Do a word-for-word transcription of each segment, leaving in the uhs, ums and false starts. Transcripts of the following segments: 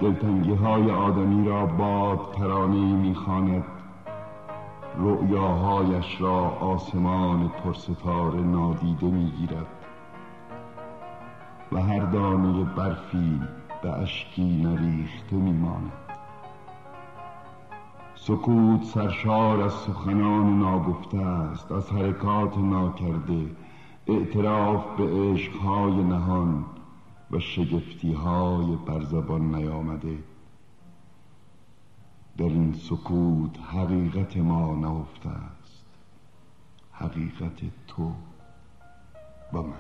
دلتنگی های آدمی را باد ترانه‌ای می‌خواند، رؤیاهایش را آسمان پرستاره نادیده می‌گیرد و هر دانه برفی به اشکی نریخته می‌ماند. سکوت سرشار از سخنان ناگفته است، از حرکات ناکرده، اعتراف به عشقهای نهان و شگفتیهای بر زبان نیامده. در این سکوت حقیقت ما نهفته است، حقیقت تو و من.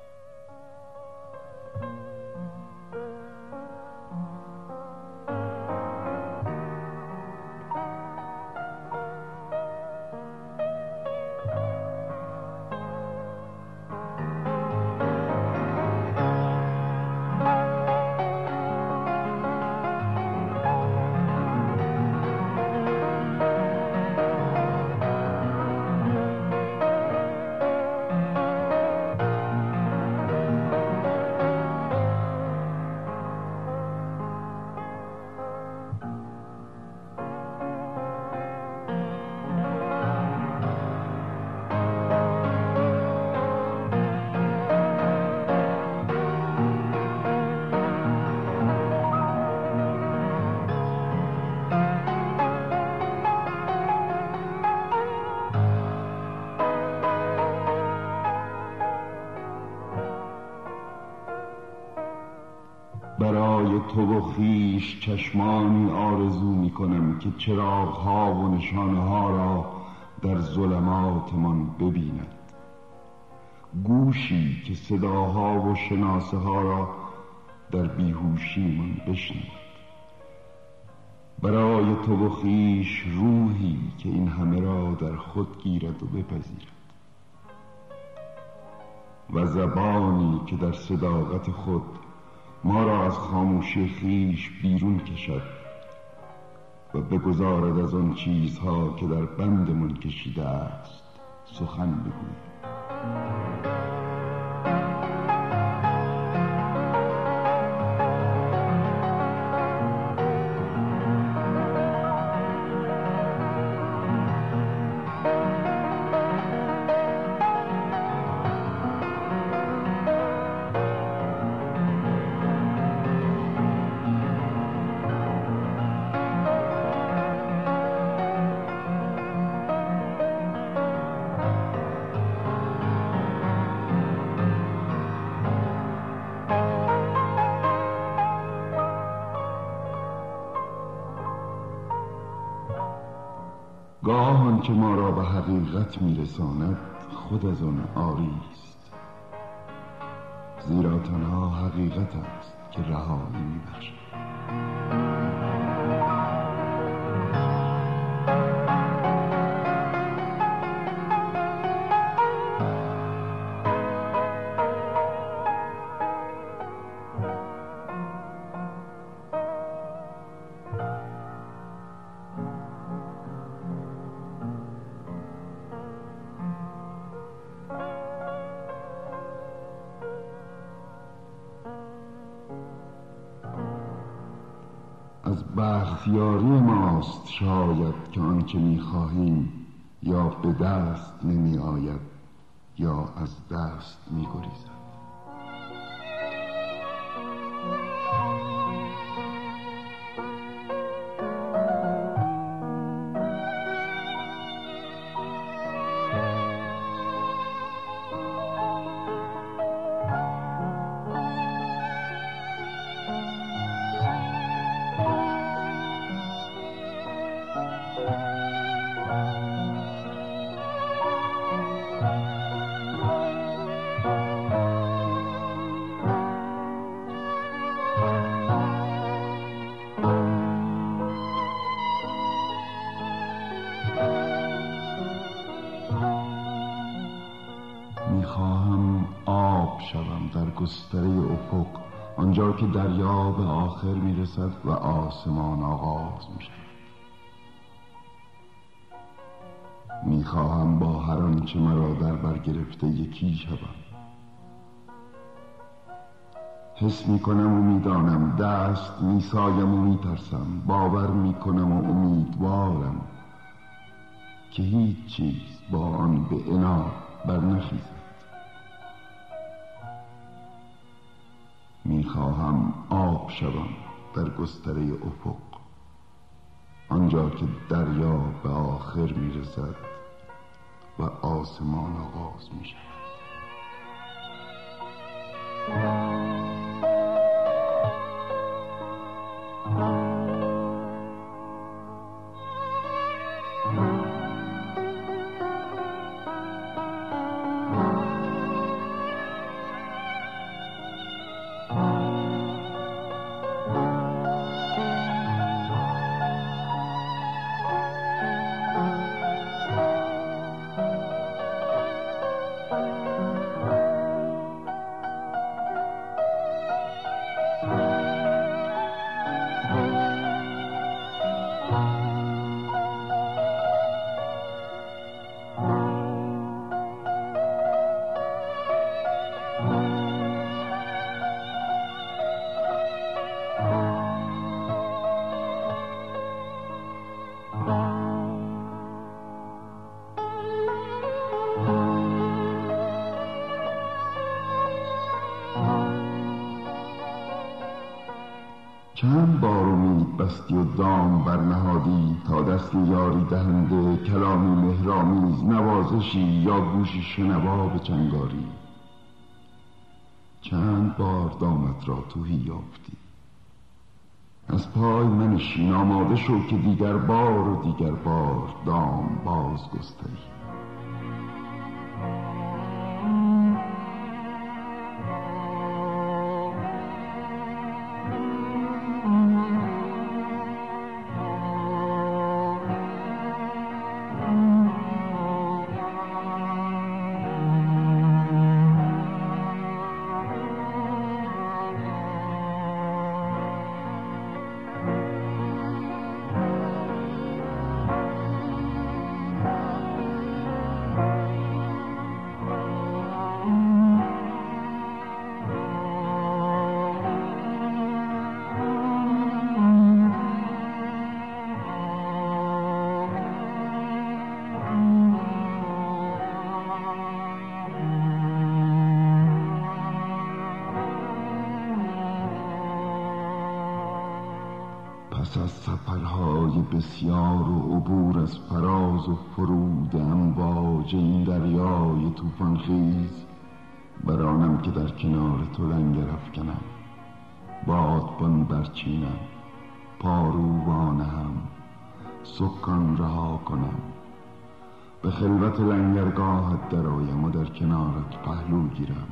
برای تو و خویش چشمانی آرزو می کنم که چراغ‌ها و نشانه‌ها را در ظلماتمان ببیند، گوشی که صداها و شناسه ها را در بیهوشیمان بشنود، برای تو و خویش روحی که این همه را در خود گیرد و بپذیرد و زبانی که در صداقت خود ما را از خاموشی خویش بیرون کشد و بگذارد از آن چیزها که در بندمان کشیده است سخن بگوید. گاه آنچه ما را به حقیقت میرساند خود از آن عاری است، زیرا تنها حقیقت است که رهایی میبخشد. از بختیاری ماست شاید که آنچه می‌خواهیم یا به دست نمی آید یا از دست می‌گریزد. میخواهم آب شوم در گستره افق، آنجا که دریا به آخر میرسد و آسمان آغاز میشود. میخواهم با هر آنچه مرا در بر گرفته یکی شوم، حس می کنم و می دانم، دست می سایم و می ترسم، باور می کنم و امیدوارم که هیچ چیز با آن به عناد بر نخیزد. می خواهم آب شوم در گستره افق، آنجا که دریا به آخر می رسد و آسمان آغاز می شود. چند بار امید بستی و دام برنهادی تا دست یاری دهنده، کلامی مهرآمیز، نوازشی یا گوشی شنوا به چنگاری. چند بار دامت را تهی یافتی. از پای منشین، آماده شو که دیگر بار و دیگر بار دام باز گستری. پس از سفرهای بسیار و عبور از فراز و فرود امواج این دریای طوفان خیز، برانم که در کنار تو لنگر افکنم، بادبان برچینم، پارو وانهم، سکان رها کنم، به خلوت لنگرگاهت درآیم و در کنارت پهلو گیرم،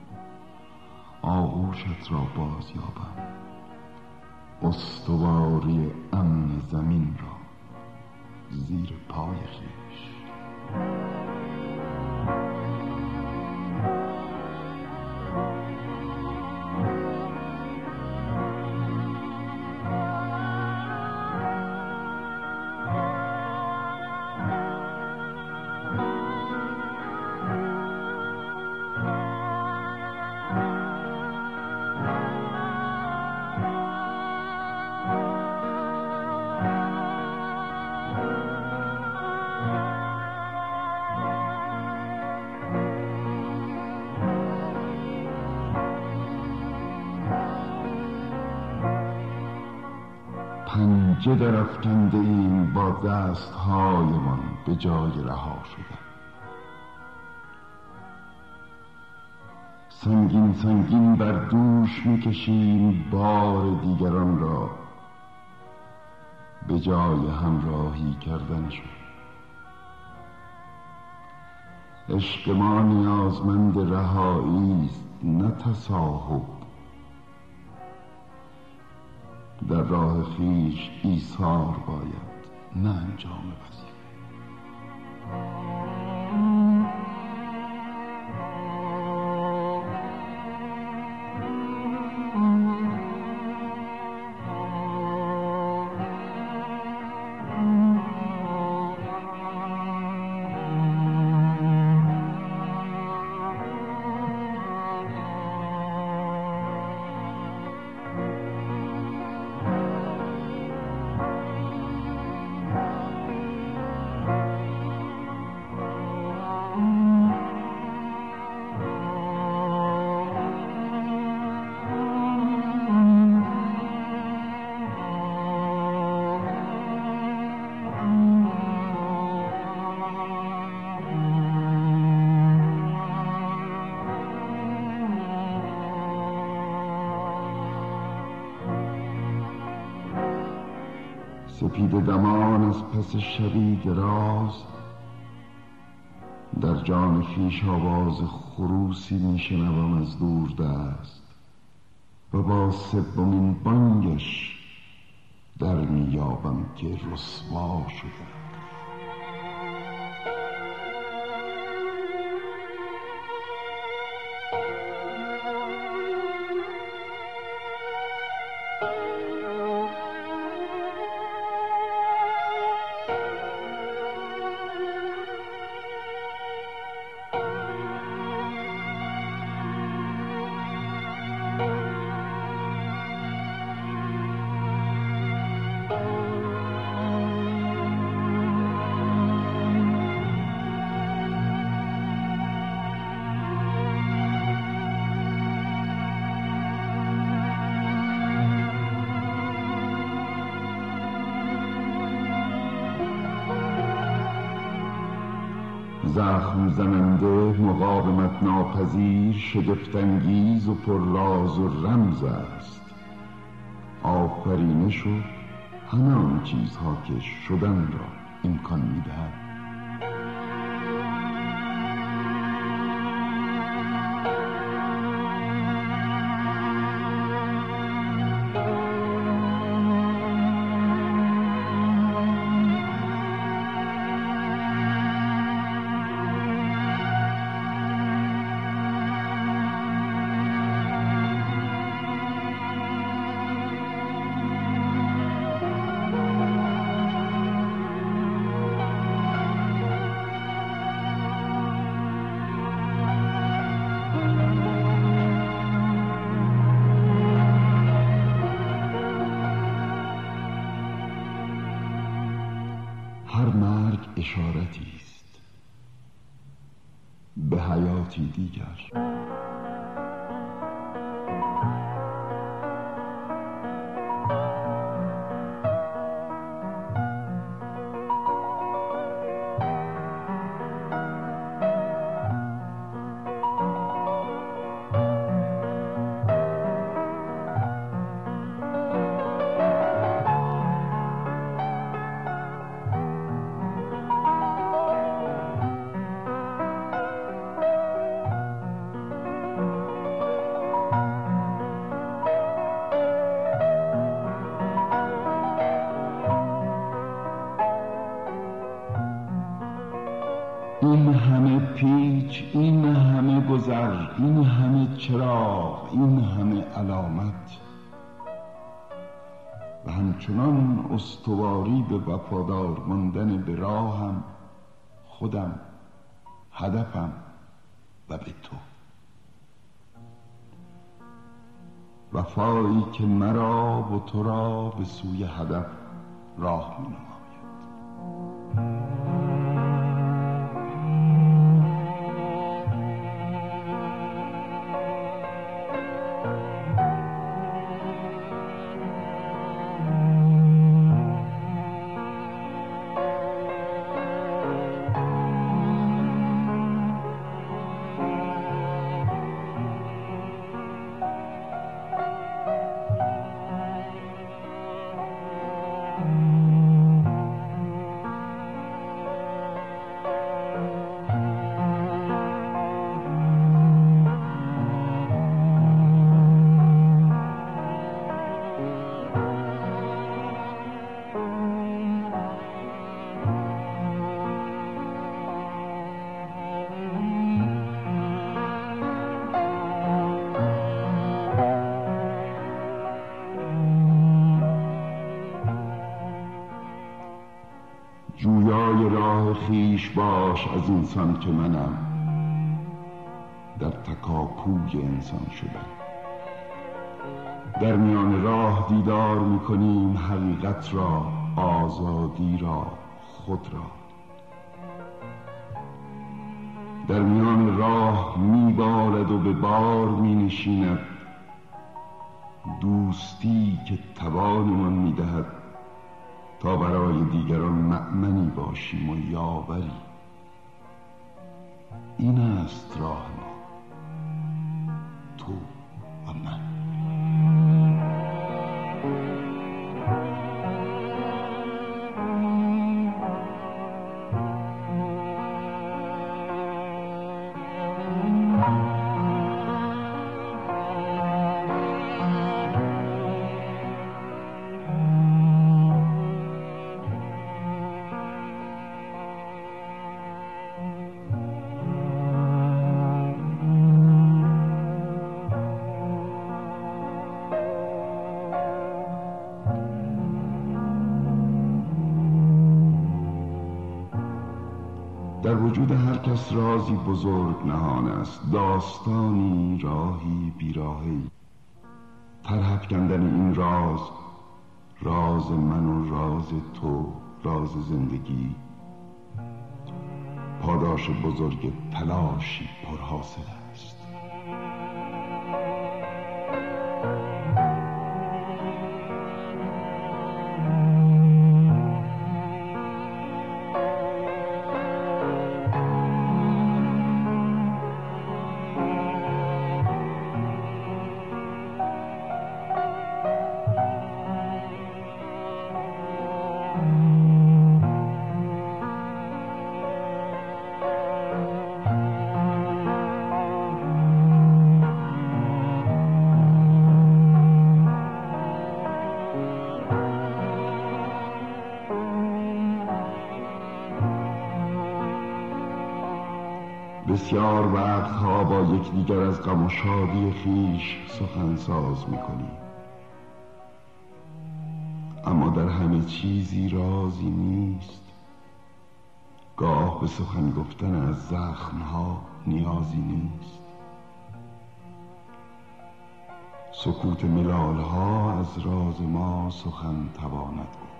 آغوشت را باز یابم، استواری امن زمین را زیر پای خویش. پنجه در افکنده ایم با دستهایمان به جای رها شدن. سنگین سنگین بر دوش میکشیم بار دیگران را به جای همراهی کردنشون. عشق ما نیازمند رهایی است، نه تصاحب. در راه خویش ایثار باید، نه انجام وظیفه. سپید دمان از پس شبی دراز، در جان خویش آواز خروسی میشنوم از دور دست و با سومین بانگش در میابم که رسوا شده. زخم زننده، مقاومت ناپذیر، شگفت‌انگیز و پرراز و رمز است. آفرینش و همه آن چیزها که شدن را امکان می‌دهد. هر مرگ اشارتی است به حیاتی دیگر. این همه پیچ، این همه گذر، این همه چراغ، این همه علامت و همچنان استواری به وفادار ماندن به راهم، خودم، هدفم و به تو. وفایی که مرا و تو را به سوی هدف راه می نماید. جویای راه خویش باش از انسان که منم، در تکاپوی انسان شدم. در میان راه دیدار میکنیم حقیقت را، آزادی را، خود را. در میان راه میبارد و به بار مینشیند دوستی که توانمان میدهد تا برای دیگران مأمنی باشیم و یاوری. این است راه ما، تو و من. وجود هر کس رازی بزرگ نهان است، داستانی، راهی، بیراهی. طرح افکندن این راز، راز من و راز تو، راز زندگی، پاداش بزرگ تلاشی پرحاصل است. بسیار وقتها با یکدیگر از غم و شادی خویش سخن ساز می‌کنیم، اما در همه چیزی رازی نیست. گاه به سخن گفتن از زخم‌ها نیازی نیست. سکوت ملال‌ها از راز ما سخن تواند گفت.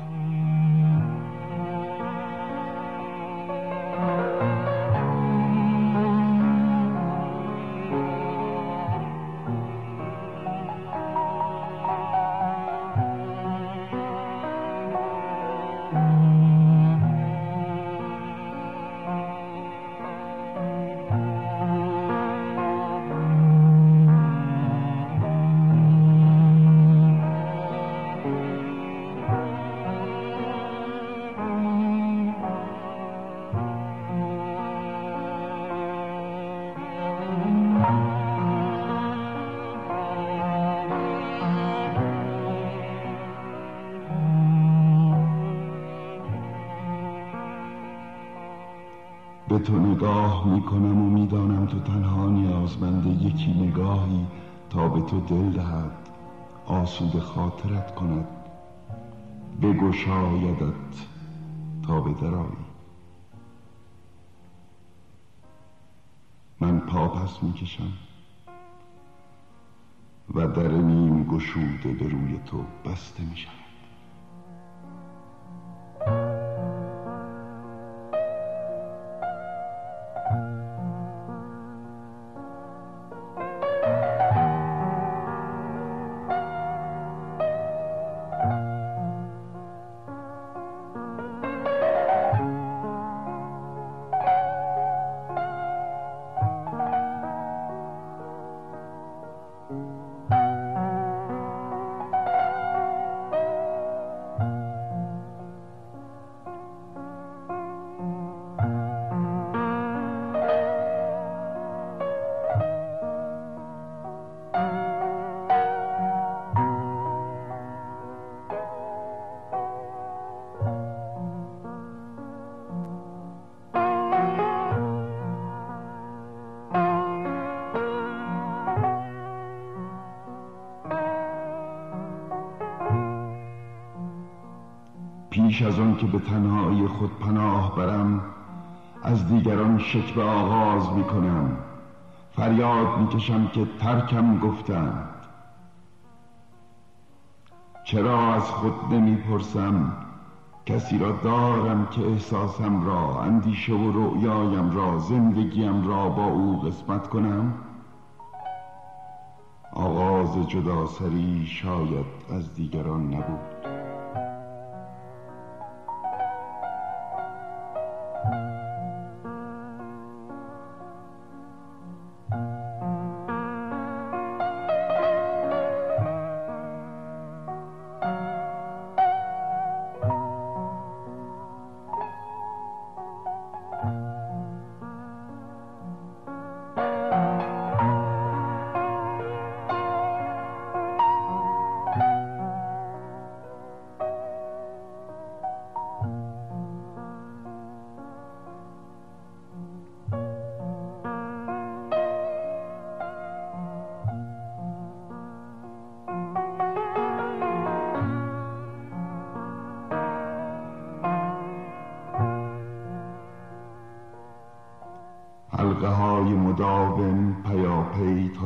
به تو نگاه میکنم و میدانم تو تنها نیازمند یکی نگاهی تا به تو دل دهد، آسوده خاطرت کند، بگشایدت تا به درآیی. من پا پس میکشم و در نیم گشوده به روی تو بسته میشم. پیش از آن که به تنهایی خود پناه برم، از دیگران شکوه آغاز می کنم. فریاد می کشم که ترکم گفتند. چرا از خود نمی پرسم کسی را دارم که احساسم را، اندیشه و رؤیایم را، زندگیم را با او قسمت کنم؟ آغاز جداسری شاید از دیگران نبود.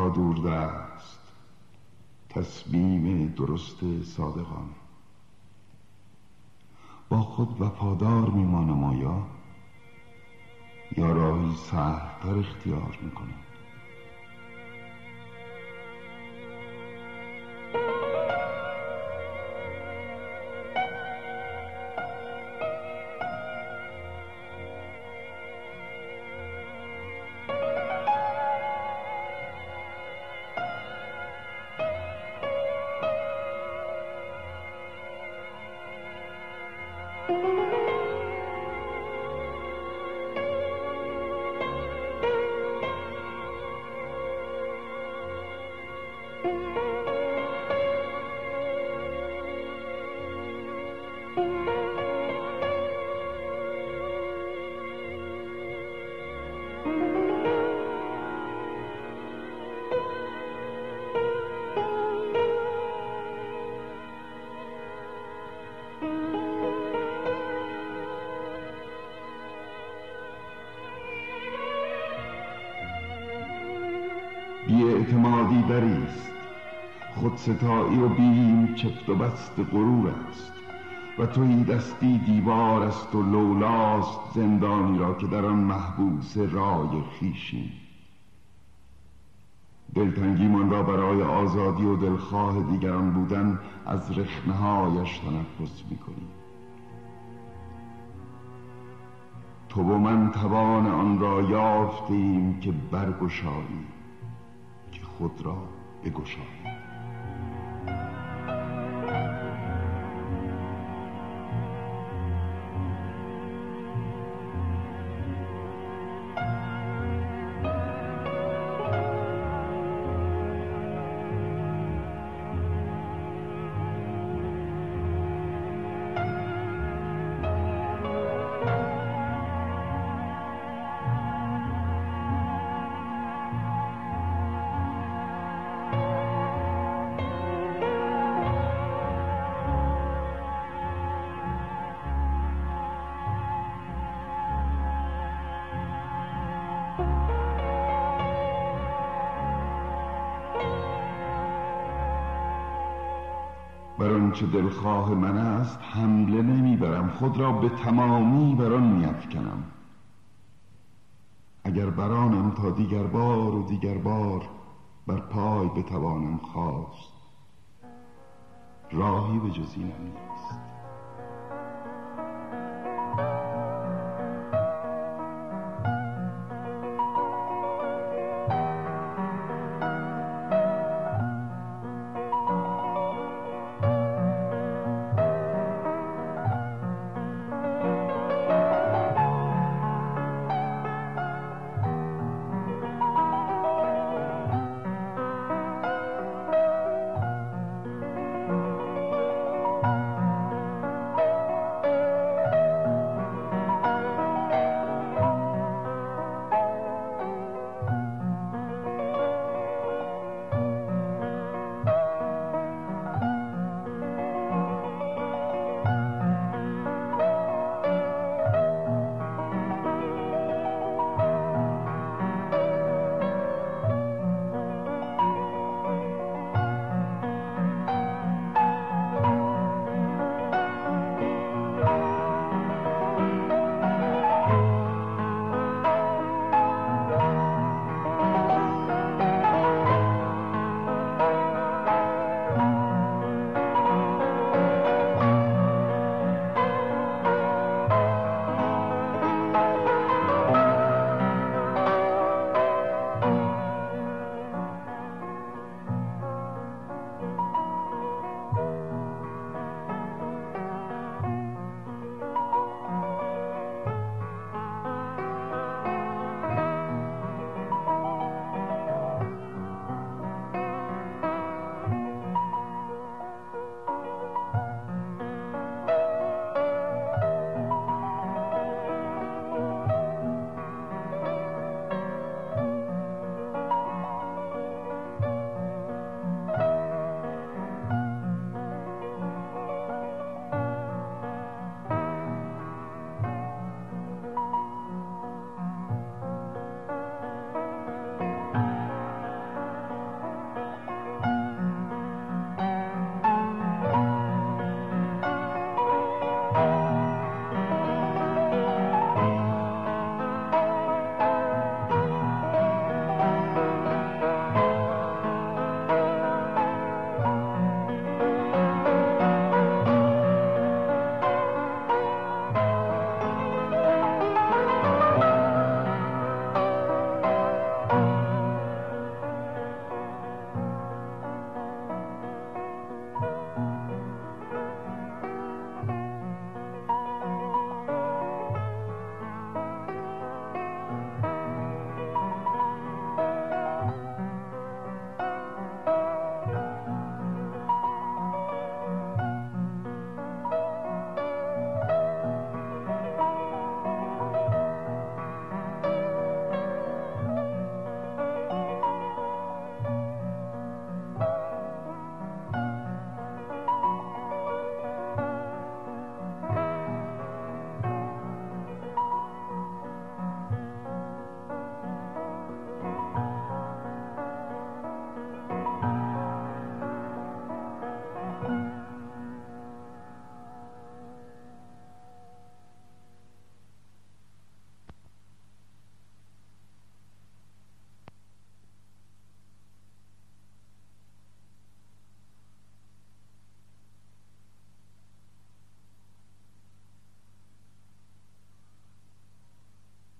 را دور است تصمیم درست صادقان. با خود وفادار میمانم آیا یا راهی سهل‌تر اختیار میکنم؟ بی‌اعتمادی دریست، خودستایی و بیم چفت و بست غرور است و تویی دستی دیوار است و لولاست زندانی را که در آن محبوس رای خویشیم. دلتنگی من را برای آزادی و دلخواه دیگران بودن از رخنه‌هایش تنفس می‌کنی. تو و من توان آن را یافتیم که برگشایی، که خود را بگشایی. بر آنچه دلخواه من است حمله نمیبرم، خود را به تمامی بر آن میافکنم. اگر برانم تا دیگر بار و دیگر بار بر پای بتوانم خواست، راهی به جز این نیست.